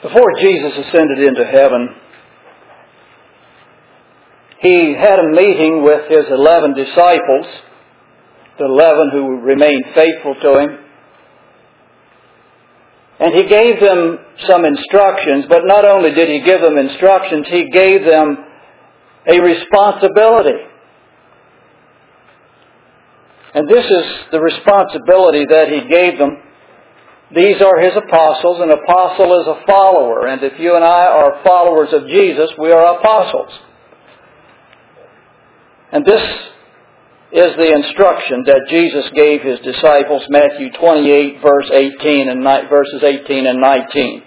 Before Jesus ascended into heaven, He had a meeting with His 11 disciples, the 11 who remained faithful to Him. And He gave them some instructions, but not only did He give them instructions, He gave them a responsibility. And this is the responsibility that He gave them. These are His apostles. An apostle is a follower. And if you and I are followers of Jesus, we are apostles. And this is the instruction that Jesus gave His disciples, Matthew 28, verses 18 and 19.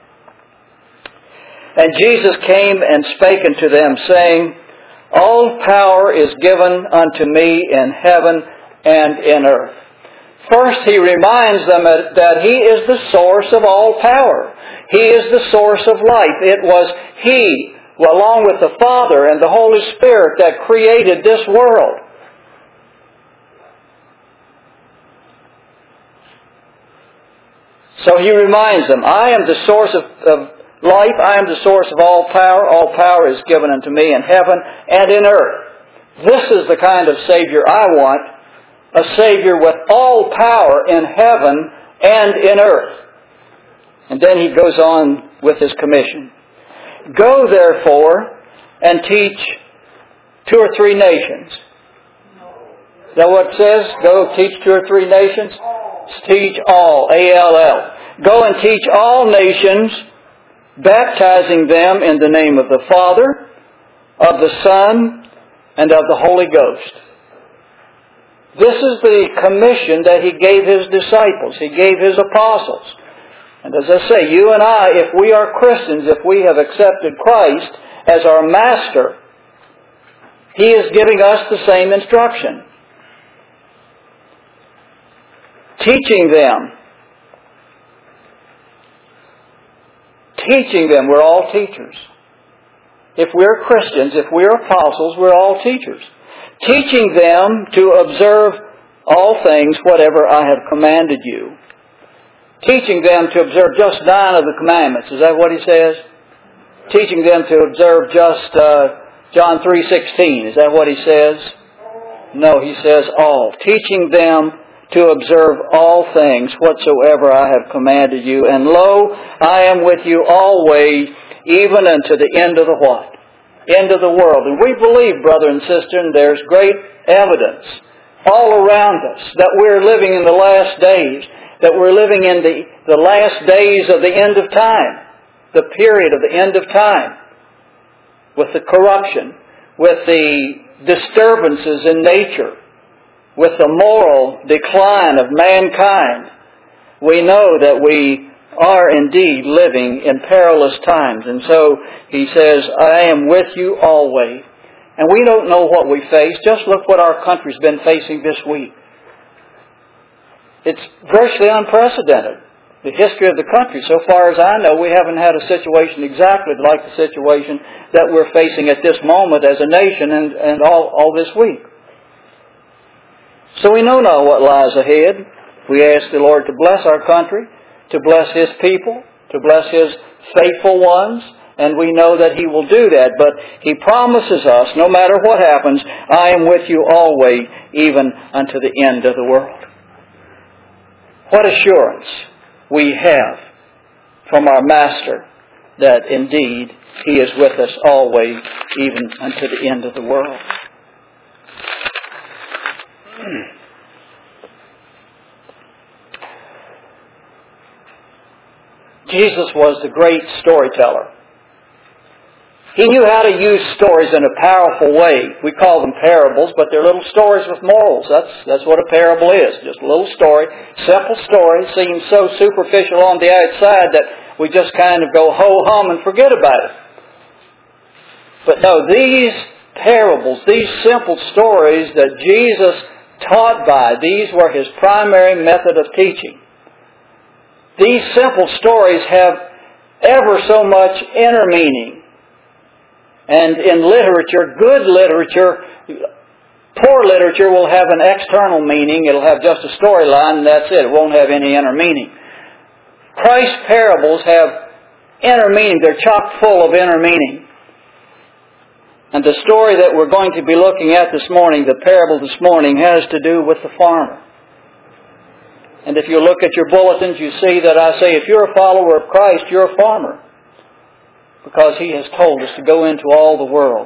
And Jesus came and spake unto them, saying, All power is given unto me in heaven and in earth. First, He reminds them that He is the source of all power. He is the source of life. It was He, along with the Father and the Holy Spirit, that created this world. So He reminds them, I am the source of life. I am the source of all power. All power is given unto me in heaven and in earth. This is the kind of Savior I want. A Savior with all power in heaven and in earth. And then He goes on with His commission. Go therefore and teach 2 or 3 nations. Is that what it says? Go teach 2 or 3 nations? Teach all. A-L-L. Go and teach all nations, baptizing them in the name of the Father, of the Son, and of the Holy Ghost. This is the commission that He gave His disciples. He gave His apostles. And as I say, you and I, if we are Christians, if we have accepted Christ as our Master, He is giving us the same instruction. Teaching them. Teaching them. We're all teachers. If we're Christians, if we're apostles, we're all teachers. Teaching them to observe all things, whatever I have commanded you. Teaching them to observe just 9 of the commandments. Is that what He says? Teaching them to observe just John 3:16. Is that what He says? No, He says all. Teaching them to observe all things whatsoever I have commanded you. And lo, I am with you always, even unto the end of the what? End of the world. And we believe, brother and sister, and there's great evidence all around us that we're living in the last days, that we're living in the last days of the end of time, the period of the end of time, with the corruption, with the disturbances in nature, with the moral decline of mankind. We know that we are indeed living in perilous times. And so He says, I am with you always. And we don't know what we face. Just look what our country's been facing this week. It's virtually unprecedented. The history of the country, so far as I know, we haven't had a situation exactly like the situation that we're facing at this moment as a nation and all this week. So we know now what lies ahead. We ask the Lord to bless our country, to bless His people, to bless His faithful ones, and we know that He will do that. But He promises us, no matter what happens, I am with you always, even unto the end of the world. What assurance we have from our Master that indeed He is with us always, even unto the end of the world. Jesus was the great storyteller. He knew how to use stories in a powerful way. We call them parables, but they're little stories with morals. That's what a parable is. Just a little story, simple story, seems so superficial on the outside that we just kind of go ho-hum and forget about it. But no, these parables, these simple stories that Jesus taught by, these were His primary method of teaching. These simple stories have ever so much inner meaning. And in literature, good literature, poor literature will have an external meaning. It'll have just a storyline and that's it. It won't have any inner meaning. Christ's parables have inner meaning. They're chock full of inner meaning. And the story that we're going to be looking at this morning, the parable this morning, has to do with the farmer. And if you look at your bulletins, you see that I say, if you're a follower of Christ, you're a farmer. Because He has told us to go into all the world,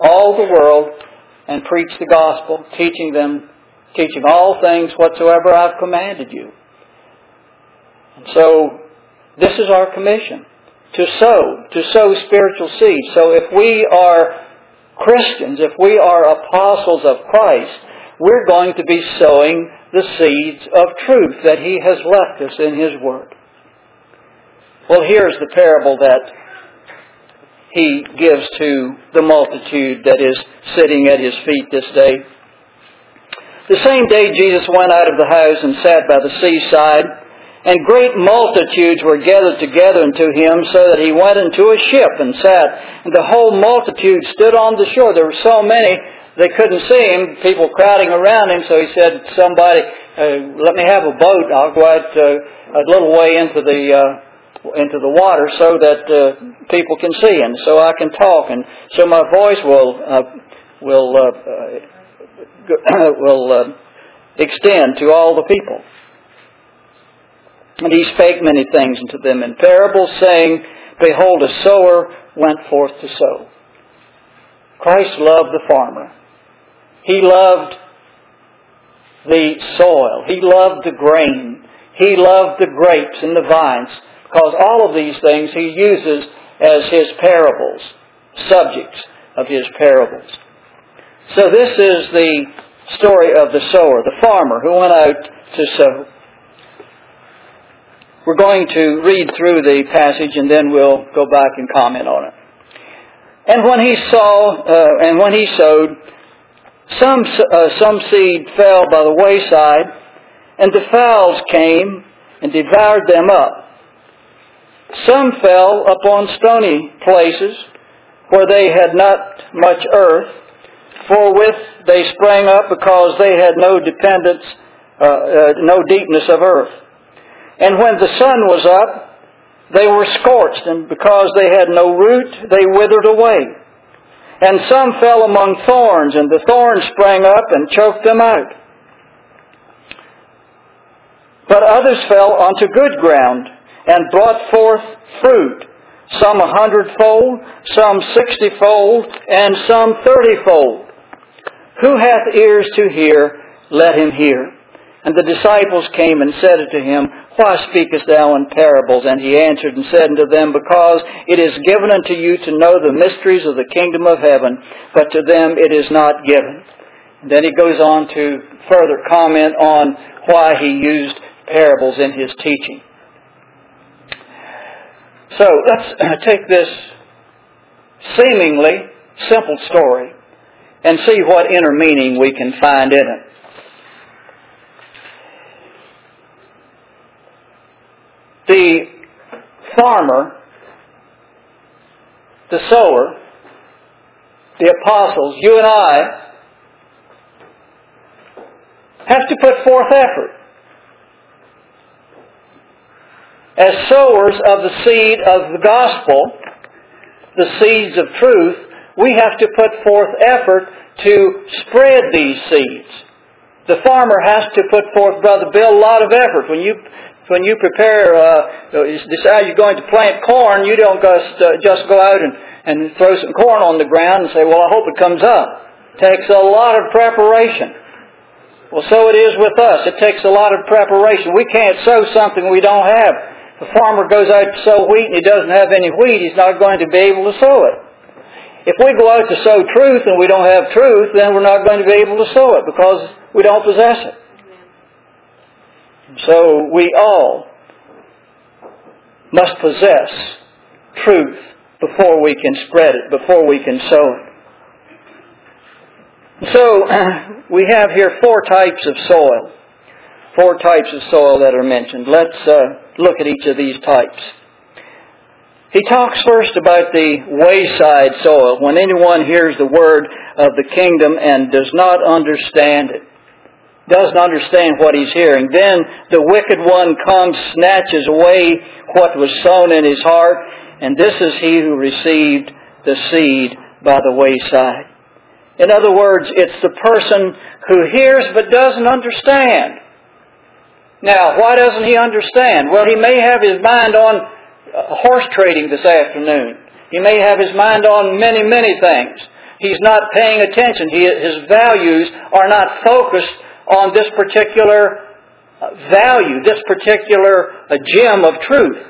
and preach the gospel, teaching all things whatsoever I've commanded you. And so, this is our commission, to sow spiritual seeds. So if we are Christians, if we are apostles of Christ, we're going to be sowing the seeds of truth that He has left us in His Word. Well, here's the parable that He gives to the multitude that is sitting at His feet this day. The same day Jesus went out of the house and sat by the seaside, and great multitudes were gathered together unto Him, so that He went into a ship and sat. And the whole multitude stood on the shore. There were so many, they couldn't see Him, people crowding around Him. So He said, somebody, let me have a boat. I'll go out a little way into the water so that people can see, and so I can talk, and so my voice will extend to all the people. And He spake many things unto them in parables, saying, Behold, a sower went forth to sow. Christ loved the farmer. He loved the soil. He loved the grain. He loved the grapes and the vines. Because all of these things He uses as His parables, subjects of His parables. So this is the story of the sower, the farmer who went out to sow. We're going to read through the passage and then we'll go back and comment on it. And when he sowed, some seed fell by the wayside, and the fowls came and devoured them up. Some fell upon stony places, where they had not much earth, forthwith they sprang up, because they had no deepness of earth. And when the sun was up, they were scorched, and because they had no root, they withered away. And some fell among thorns, and the thorns sprang up and choked them out. But others fell onto good ground, and brought forth fruit, some 100-fold, some 60-fold, and some 30-fold. Who hath ears to hear, let him hear. And the disciples came and said unto Him, Why speakest thou in parables? And He answered and said unto them, Because it is given unto you to know the mysteries of the kingdom of heaven, but to them it is not given. And then He goes on to further comment on why He used parables in His teaching. So let's take this seemingly simple story and see what inner meaning we can find in it. The farmer, the sower, the apostles, you and I, have to put forth effort. As sowers of the seed of the gospel, the seeds of truth, we have to put forth effort to spread these seeds. The farmer has to put forth, Brother Bill, a lot of effort. When you decide you're going to plant corn, you don't just go out and throw some corn on the ground and say, well, I hope it comes up. It takes a lot of preparation. Well, so it is with us. It takes a lot of preparation. We can't sow something we don't have. If a farmer goes out to sow wheat and he doesn't have any wheat, he's not going to be able to sow it. If we go out to sow truth and we don't have truth, then we're not going to be able to sow it because we don't possess it. So we all must possess truth before we can spread it, before we can sow it. So we have here 4 types of soil. 4 types of soil that are mentioned. Let's look at each of these types. He talks first about the wayside soil. When anyone hears the word of the kingdom and does not understand it, doesn't understand what he's hearing, then the wicked one comes, snatches away what was sown in his heart, And this is he who received the seed by the wayside. In other words, it's the person who hears but doesn't understand. Now, why doesn't he understand? Well, he may have his mind on horse trading this afternoon. He may have his mind on many, many things. He's not paying attention. His values are not focused on this particular value, this particular gem of truth.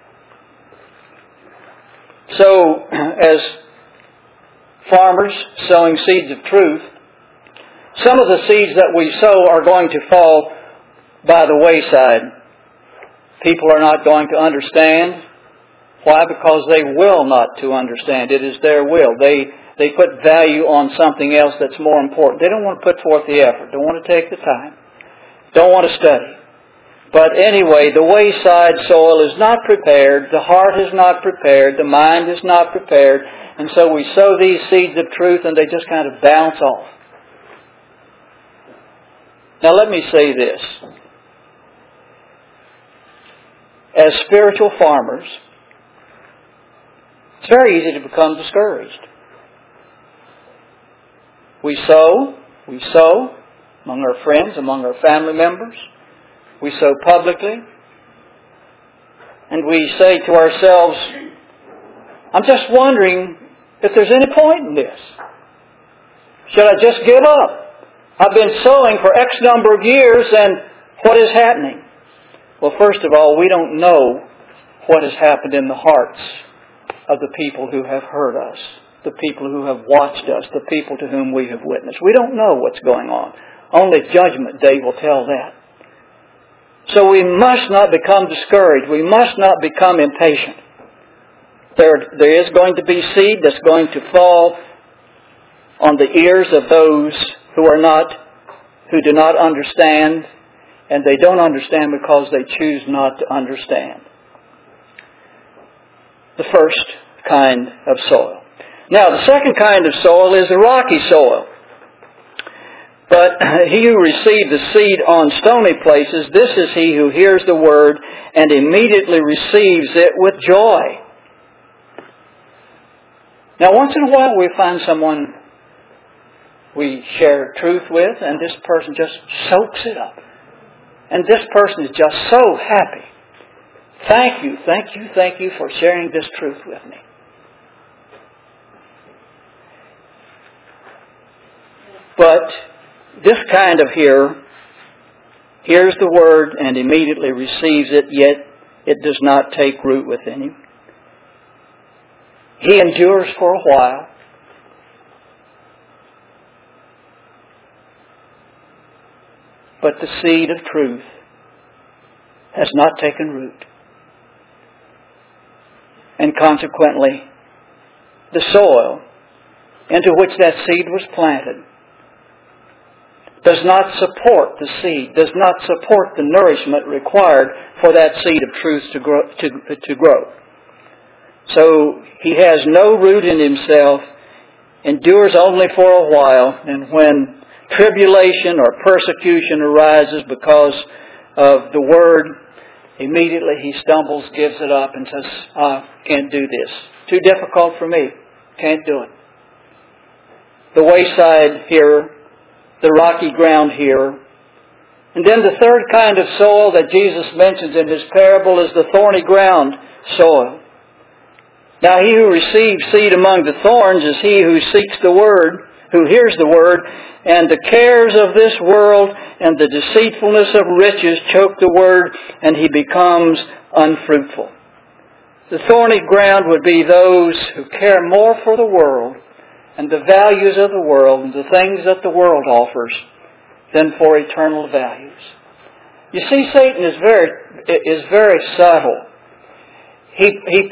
So, as farmers sowing seeds of truth, some of the seeds that we sow are going to fall by the wayside. People are not going to understand. Why? Because they will not to understand. It is their will. They put value on something else that's more important. They don't want to put forth the effort. Don't want to take the time. Don't want to study. But anyway, the wayside soil is not prepared. The heart is not prepared. The mind is not prepared. And so we sow these seeds of truth and they just kind of bounce off. Now let me say this. As spiritual farmers, it's very easy to become discouraged. We sow among our friends, among our family members. We sow publicly. And we say to ourselves, I'm just wondering if there's any point in this. Should I just give up? I've been sowing for X number of years and what is happening? Well, first of all, we don't know what has happened in the hearts of the people who have heard us, the people who have watched us, the people to whom we have witnessed. We don't know what's going on. Only Judgment Day will tell that. So we must not become discouraged. We must not become impatient. There is going to be seed that's going to fall on the ears of those who do not understand, and they don't understand because they choose not to understand. The first kind of soil. Now, the second kind of soil is the rocky soil. But he who received the seed on stony places, this is he who hears the word and immediately receives it with joy. Now, once in a while we find someone we share truth with, and this person just soaks it up. And this person is just so happy. Thank you for sharing this truth with me. But this kind of hears the word and immediately receives it, yet it does not take root within him. He endures for a while. But the seed of truth has not taken root. And consequently, the soil into which that seed was planted does not support the seed, does not support the nourishment required for that seed of truth to grow. So he has no root in himself, endures only for a while, and when tribulation or persecution arises because of the word, immediately he stumbles, gives it up, and says, I can't do this. Too difficult for me. Can't do it. The wayside hearer, the rocky ground hearer. And then the third kind of soil that Jesus mentions in his parable is the thorny ground soil. Now he who receives seed among the thorns is he who seeks the word, who hears the word, and the cares of this world and the deceitfulness of riches choke the word, and he becomes unfruitful. The thorny ground would be those who care more for the world and the values of the world and the things that the world offers than for eternal values. You see, Satan is very subtle. He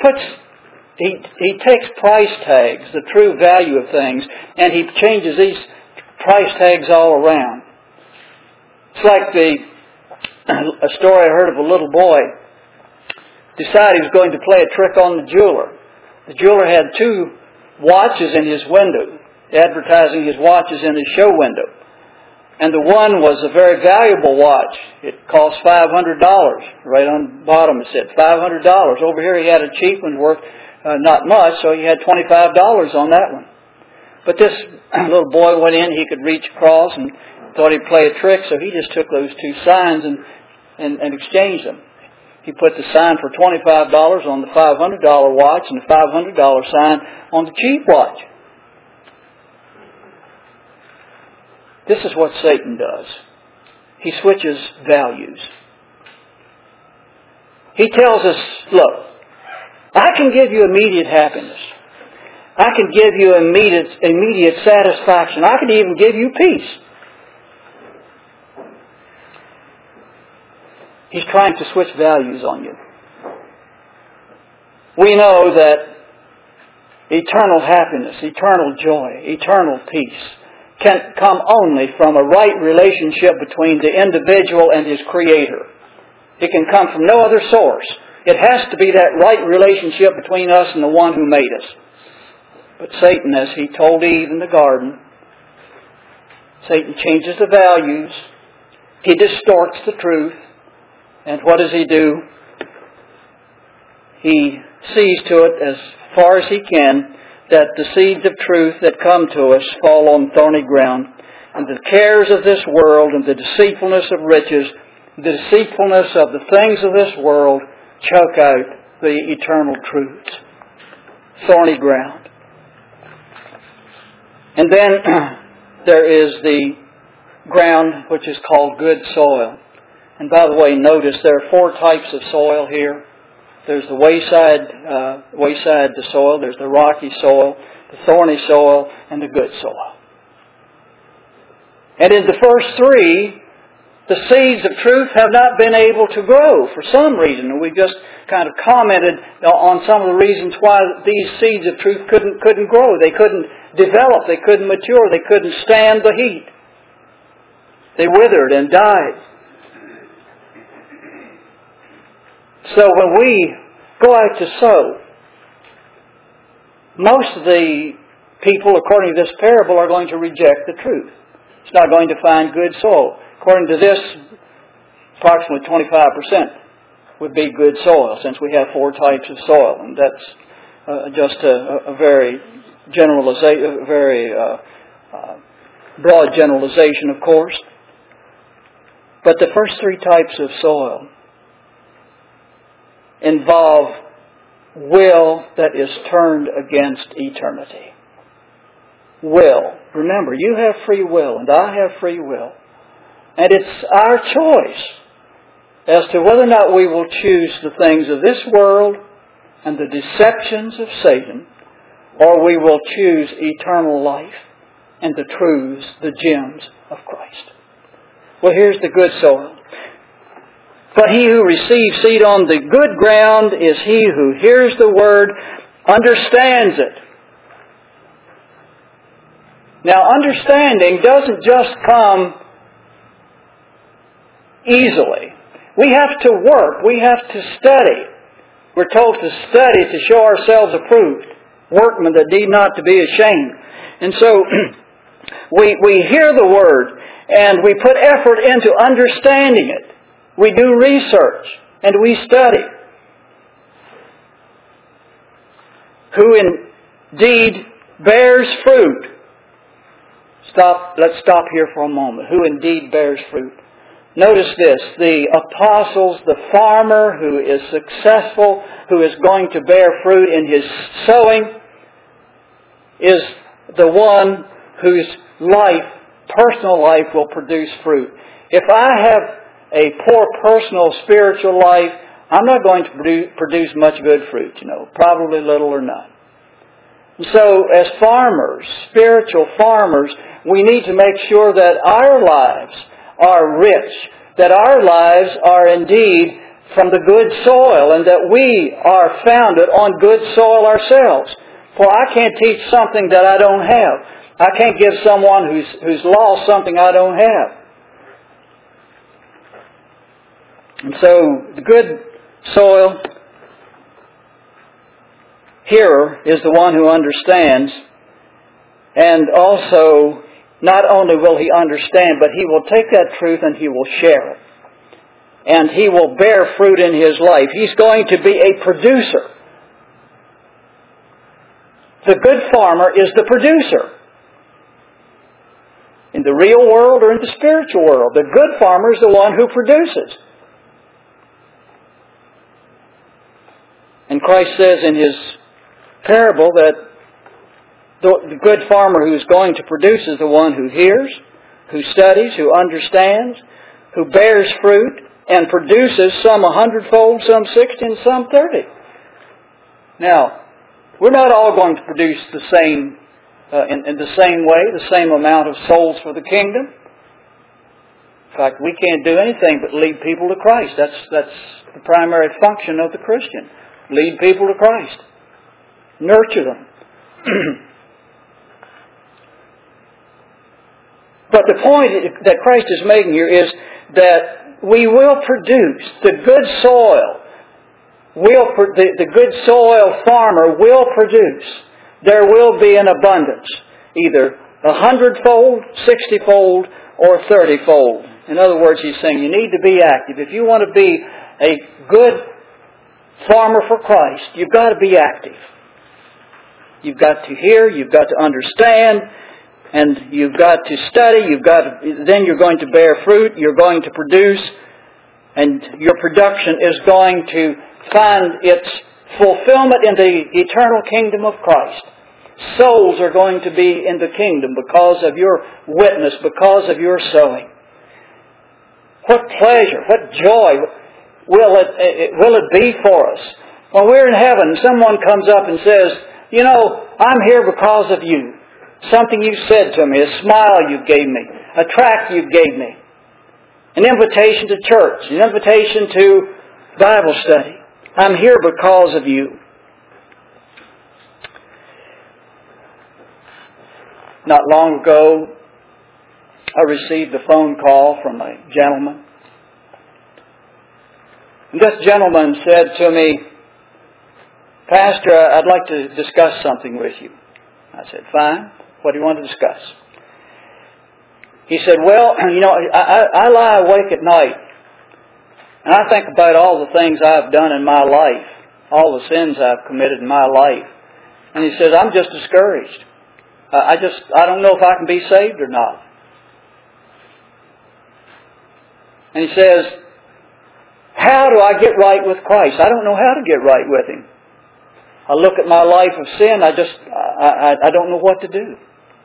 takes price tags, the true value of things, and he changes these price tags all around. It's like a story I heard of a little boy decided he was going to play a trick on the jeweler. The jeweler had 2 watches in his window, advertising his watches in his show window. And the one was a very valuable watch. It cost $500. Right on the bottom it said $500. Over here he had a cheap one worth not much, so he had $25 on that one. But this little boy went in, he could reach across and thought he'd play a trick, so he just took those two signs and exchanged them. He put the sign for $25 on the $500 watch and the $500 sign on the cheap watch. This is what Satan does. He switches values. He tells us, look, I can give you immediate happiness. I can give you immediate satisfaction. I can even give you peace. He's trying to switch values on you. We know that eternal happiness, eternal joy, eternal peace can come only from a right relationship between the individual and his Creator. It can come from no other source. It has to be that right relationship between us and the one who made us. But Satan, as he told Eve in the garden, Satan changes the values. He distorts the truth. And what does he do? He sees to it as far as he can that the seeds of truth that come to us fall on thorny ground. And the cares of this world and the deceitfulness of riches, the deceitfulness of the things of this world choke out the eternal truths. Thorny ground. And then there is the ground which is called good soil. And by the way, notice there are 4 types of soil here. There's the wayside soil, there's the rocky soil, the thorny soil, and the good soil. And in the first 3, the seeds of truth have not been able to grow for some reason. And we just kind of commented on some of the reasons why these seeds of truth couldn't grow. They couldn't develop, they couldn't mature, they couldn't stand the heat. They withered and died. So when we go out to sow, most of the people, according to this parable, are going to reject the truth. It's not going to find good soil. According to this, approximately 25% would be good soil, since we have 4 types of soil. And that's just a very broad generalization, of course. But the first 3 types of soil involve will that is turned against eternity. Will. Remember, you have free will and I have free will. And it's our choice as to whether or not we will choose the things of this world and the deceptions of Satan, or we will choose eternal life and the truths, the gems of Christ. Well, here's the good soil. But he who receives seed on the good ground is he who hears the word, understands it. Now, understanding doesn't just come easily. We have to work. We have to study. We're told to study to show ourselves approved, workmen that need not to be ashamed. And so we hear the word and we put effort into understanding it. We do research and we study. Who indeed bears fruit. Let's stop here for a moment. Who indeed bears fruit. Notice this. The apostles, the farmer who is successful, who is going to bear fruit in his sowing, is the one whose personal life will produce fruit. If I have a poor personal spiritual life, I'm not going to produce much good fruit, probably little or none. So as farmers, spiritual farmers, we need to make sure that our lives are rich, that our lives are indeed from the good soil, and that we are founded on good soil ourselves. For I can't teach something that I don't have. I can't give someone who's lost something I don't have. And so the good soil hearer is the one who understands, and also not only will he understand, but he will take that truth and he will share it. And he will bear fruit in his life. He's going to be a producer. The good farmer is the producer. In the real world or in the spiritual world, the good farmer is the one who produces. And Christ says in His parable that the good farmer who is going to produce is the one who hears, who studies, who understands, who bears fruit, and produces some 100-fold, some 60, and some 30. Now, we're not all going to produce the same in the same way, the same amount of souls for the kingdom. In fact, we can't do anything but lead people to Christ. That's the primary function of the Christian. Lead people to Christ. Nurture them. But the point that Christ is making here is that we will produce. The good soil the good soil farmer will produce. There will be an abundance, either 100-fold, 60-fold, or 30-fold. In other words, He's saying you need to be active. If you want to be a good farmer for Christ, you've got to be active. You've got to hear, you've got to understand, and you've got to study. Then you're going to bear fruit. You're going to produce, and your production is going to find its fulfillment in the eternal kingdom of Christ. Souls are going to be in the kingdom because of your witness, because of your sowing. What pleasure, what joy will it be for us when we're in heaven? Someone comes up and says, "You know, I'm here because of you. Something you said to me, a smile you gave me, a tract you gave me, an invitation to church, an invitation to Bible study. I'm here because of you." Not long ago, I received a phone call from a gentleman. And this gentleman said to me, "Pastor, I'd like to discuss something with you." I said, "Fine. What do you want to discuss?" He said, "Well, you know, I lie awake at night, and I think about all the things I've done in my life, all the sins I've committed in my life." And he says, "I'm just discouraged. I don't know if I can be saved or not." And he says, "How do I get right with Christ? I don't know how to get right with Him. I look at my life of sin, I don't know what to do."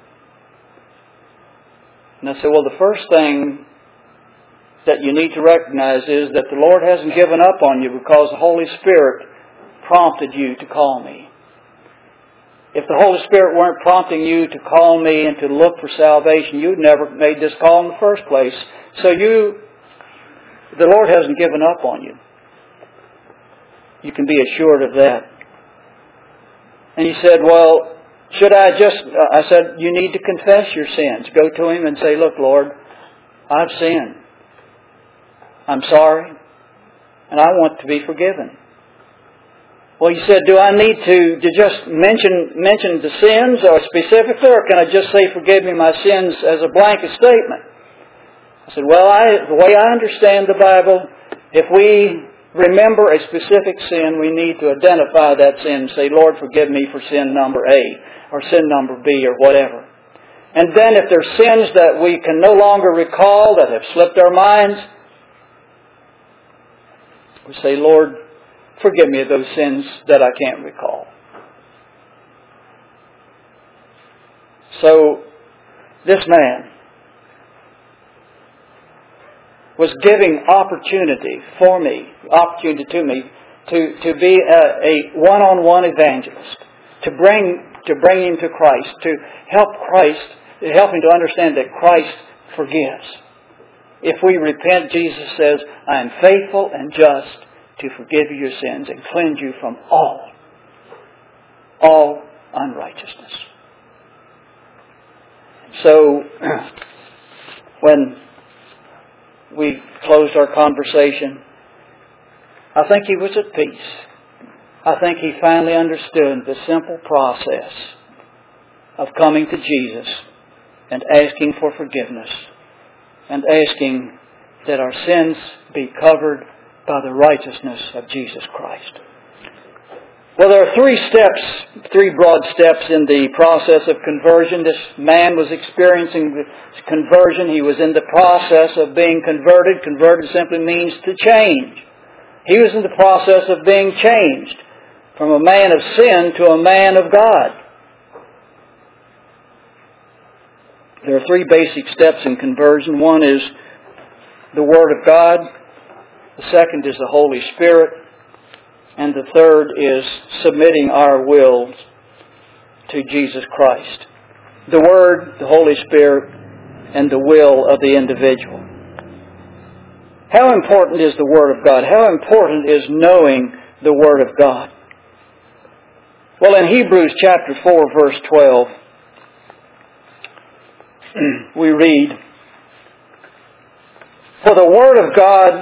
And I said, "Well, the first thing that you need to recognize is that the Lord hasn't given up on you because the Holy Spirit prompted you to call me. If the Holy Spirit weren't prompting you to call me and to look for salvation, you'd never made this call in the first place. So the Lord hasn't given up on you. You can be assured of that." And he said, "Well, should I just..." I said, "You need to confess your sins. Go to Him and say, 'Look, Lord, I've sinned. I'm sorry, and I want to be forgiven.'" Well, he said, "Do I need to just mention the sins or specifically, or can I just say, 'Forgive me my sins,' as a blanket statement?" I said, "Well, the way I understand the Bible, if we remember a specific sin, we need to identify that sin and say, 'Lord, forgive me for sin number A or sin number B or whatever.' And then if there's sins that we can no longer recall, that have slipped our minds, we say, 'Lord, forgive me of those sins that I can't recall.'" So, this man was giving opportunity to me to be a one-on-one evangelist, to bring him to Christ, to help him to understand that Christ forgives. If we repent, Jesus says, "I am faithful and just to forgive you your sins and cleanse you from all unrighteousness." So, when we closed our conversation, I think he was at peace. I think he finally understood the simple process of coming to Jesus and asking for forgiveness and asking that our sins be covered by the righteousness of Jesus Christ. Well, there are three broad steps in the process of conversion. This man was experiencing this conversion. He was in the process of being converted. Converted simply means to change. He was in the process of being changed from a man of sin to a man of God. There are three basic steps in conversion. One is the Word of God. The second is the Holy Spirit. And the third is submitting our wills to Jesus Christ. The Word, the Holy Spirit, and the will of the individual. How important is the Word of God? How important is knowing the Word of God? Well, in Hebrews chapter 4, verse 12, we read, "For the Word of God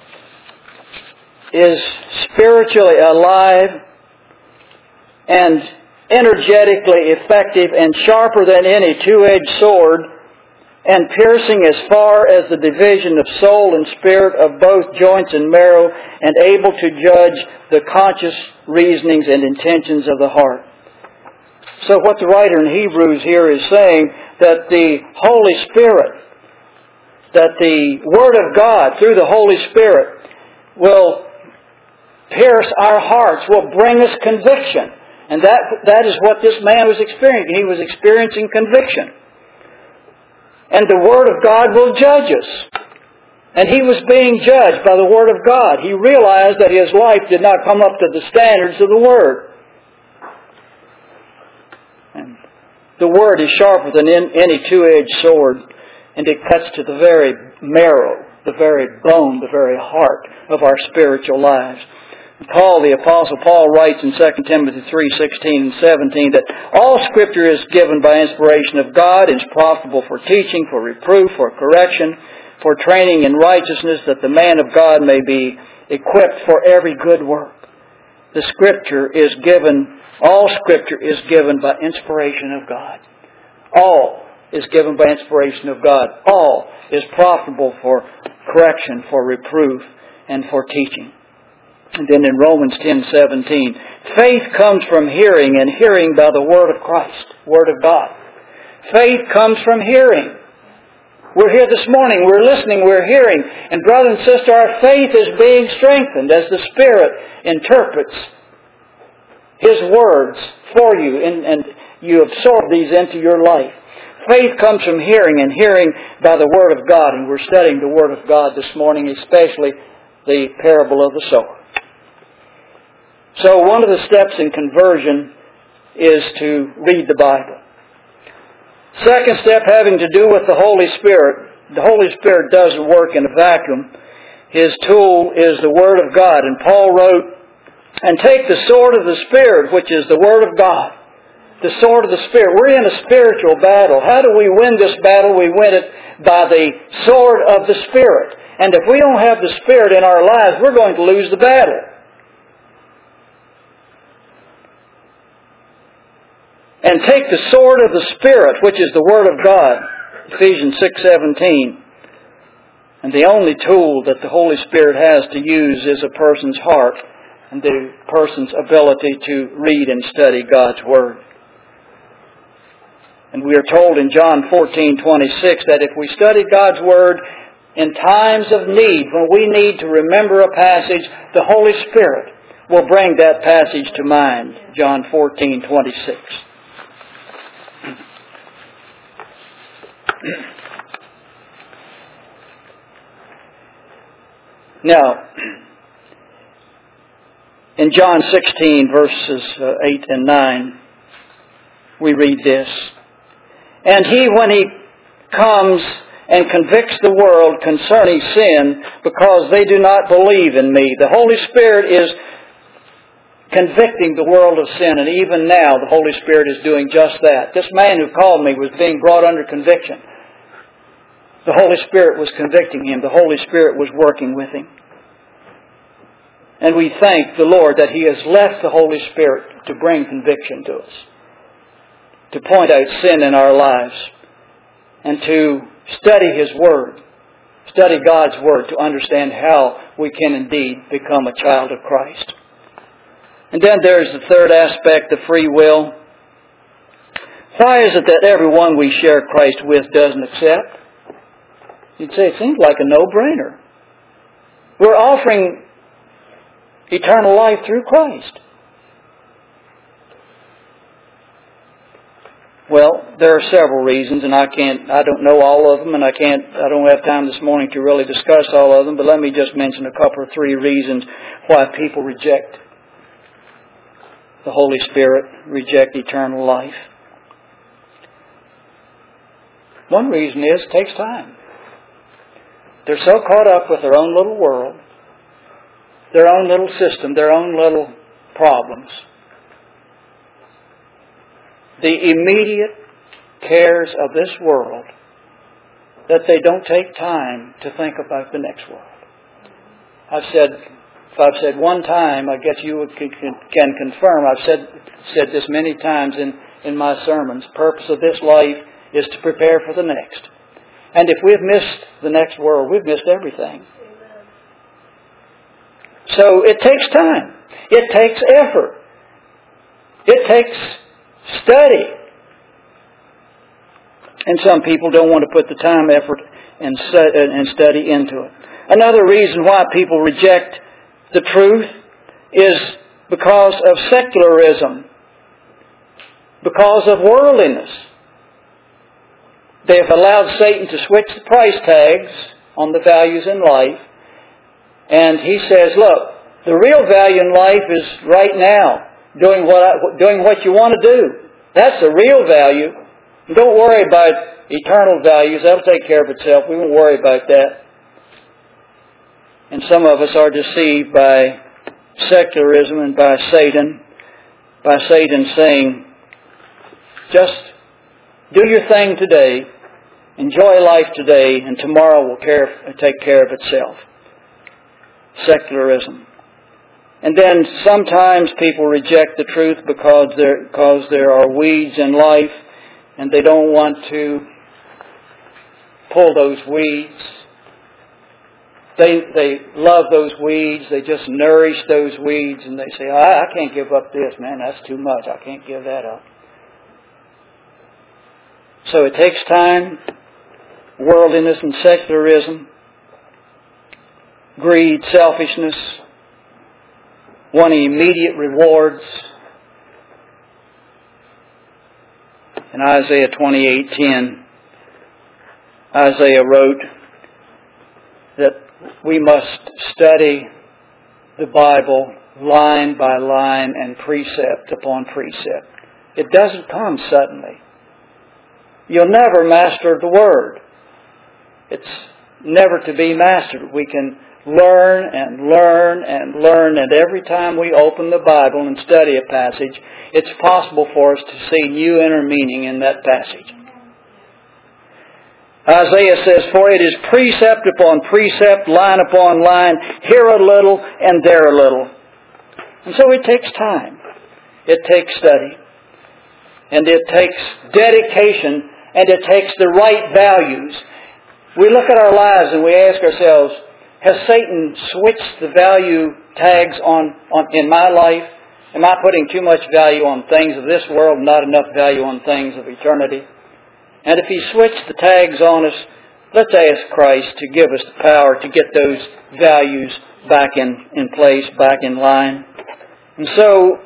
is spiritually alive and energetically effective and sharper than any two-edged sword and piercing as far as the division of soul and spirit, of both joints and marrow, and able to judge the conscious reasonings and intentions of the heart." So what the writer in Hebrews here is saying, that the Holy Spirit, that the Word of God through the Holy Spirit will pierce our hearts, will bring us conviction. And that is what this man was experiencing. He was experiencing conviction. And the Word of God will judge us. And he was being judged by the Word of God. He realized that his life did not come up to the standards of the Word. And the Word is sharper than any two-edged sword, and it cuts to the very marrow, the very bone, the very heart of our spiritual lives. Paul, the Apostle Paul, writes in 2 Timothy 3:16 and 17 that all Scripture is given by inspiration of God and is profitable for teaching, for reproof, for correction, for training in righteousness, that the man of God may be equipped for every good work. The Scripture is given, all Scripture is given by inspiration of God. All is given by inspiration of God. All is profitable for correction, for reproof, and for teaching. And then in Romans 10:17, faith comes from hearing, and hearing by the Word of Christ, Word of God. Faith comes from hearing. We're here this morning, we're listening, we're hearing. And brother and sister, our faith is being strengthened as the Spirit interprets His words for you, and you absorb these into your life. Faith comes from hearing, and hearing by the Word of God. And we're studying the Word of God this morning, especially the parable of the sower. So one of the steps in conversion is to read the Bible. Second step having to do with the Holy Spirit. The Holy Spirit doesn't work in a vacuum. His tool is the Word of God. And Paul wrote, "And take the sword of the Spirit, which is the Word of God." The sword of the Spirit. We're in a spiritual battle. How do we win this battle? We win it by the sword of the Spirit. And if we don't have the Spirit in our lives, we're going to lose the battle. And take the sword of the Spirit, which is the Word of God. Ephesians 6:17. And the only tool that the Holy Spirit has to use is a person's heart and the person's ability to read and study God's Word. And we are told in John 14:26 that if we study God's Word in times of need, when we need to remember a passage, the Holy Spirit will bring that passage to mind. John 14:26. Now, in John 16, verses 8 and 9, we read this. "And He, when He comes and convicts the world concerning sin, because they do not believe in Me." The Holy Spirit is convicting the world of sin, and even now the Holy Spirit is doing just that. This man who called me was being brought under conviction. The Holy Spirit was convicting him. The Holy Spirit was working with him. And we thank the Lord that He has left the Holy Spirit to bring conviction to us, to point out sin in our lives, and to study His Word, study God's Word to understand how we can indeed become a child of Christ. And then there's the third aspect of free will. Why is it that everyone we share Christ with doesn't accept? You'd say it seems like a no-brainer. We're offering eternal life through Christ. Well, there are several reasons, and I don't know all of them, and I don't have time this morning to really discuss all of them, but let me just mention a couple or three reasons why people reject the Holy Spirit, reject eternal life. One reason is it takes time. They're so caught up with their own little world, their own little system, their own little problems. The immediate cares of this world that they don't take time to think about the next world. If I've said one time, I guess you can confirm, I've said this many times in my sermons, the purpose of this life is to prepare for the next. And if we've missed the next world, we've missed everything. So it takes time. It takes effort. It takes study. And some people don't want to put the time, effort, and study into it. Another reason why people reject the truth is because of secularism, because of worldliness. They have allowed Satan to switch the price tags on the values in life. And he says, look, the real value in life is right now, doing what you want to do. That's the real value. Don't worry about eternal values. That'll take care of itself. We won't worry about that. And some of us are deceived by secularism and by Satan saying, just do your thing today, enjoy life today, and tomorrow will take care of itself. Secularism. And then sometimes people reject the truth because there are weeds in life and they don't want to pull those weeds. They love those weeds. They just nourish those weeds and they say, I can't give up this, man. That's too much. I can't give that up. So it takes time, worldliness and secularism, greed, selfishness, wanting immediate rewards. In Isaiah 28:10, Isaiah wrote that we must study the Bible line by line and precept upon precept. It doesn't come suddenly. You'll never master the Word. It's never to be mastered. We can learn and learn and learn, and every time we open the Bible and study a passage, it's possible for us to see new inner meaning in that passage. Isaiah says, for it is precept upon precept, line upon line, here a little and there a little. And so it takes time. It takes study. And it takes dedication, and it takes the right values. We look at our lives and we ask ourselves, has Satan switched the value tags on in my life? Am I putting too much value on things of this world, not enough value on things of eternity? And if he switched the tags on us, let's ask Christ to give us the power to get those values back in place, back in line. And so,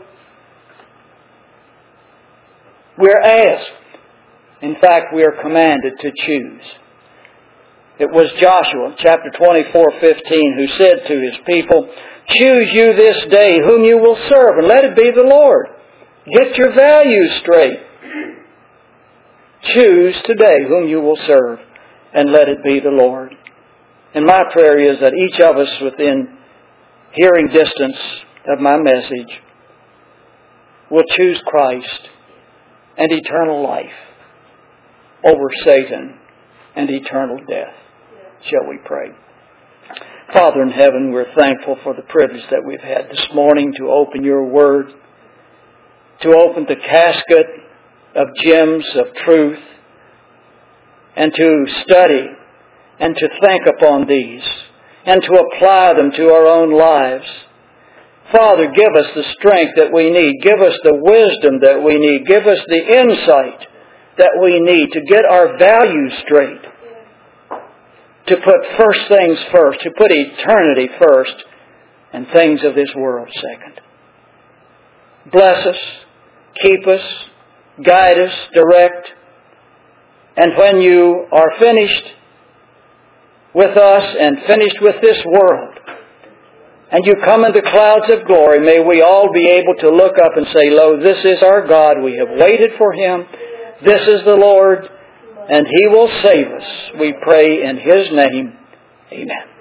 we're asked, in fact, we are commanded to choose. It was Joshua, chapter 24:15, who said to his people, choose you this day whom you will serve, and let it be the Lord. Get your values straight. Choose today whom you will serve, and let it be the Lord. And my prayer is that each of us within hearing distance of my message will choose Christ and eternal life over Satan and eternal death. Shall we pray? Father in heaven, we're thankful for the privilege that we've had this morning to open your Word, to open the casket of gems of truth, and to study and to think upon these and to apply them to our own lives. Father, give us the strength that we need. Give us the wisdom that we need. Give us the insight that we need to get our values straight. To put first things first. To put eternity first. And things of this world second. Bless us. Keep us. Guide us. Direct. And when you are finished with us and finished with this world, and you come in the clouds of glory, may we all be able to look up and say, Lo, this is our God. We have waited for Him. This is the Lord, and He will save us. We pray in His name. Amen.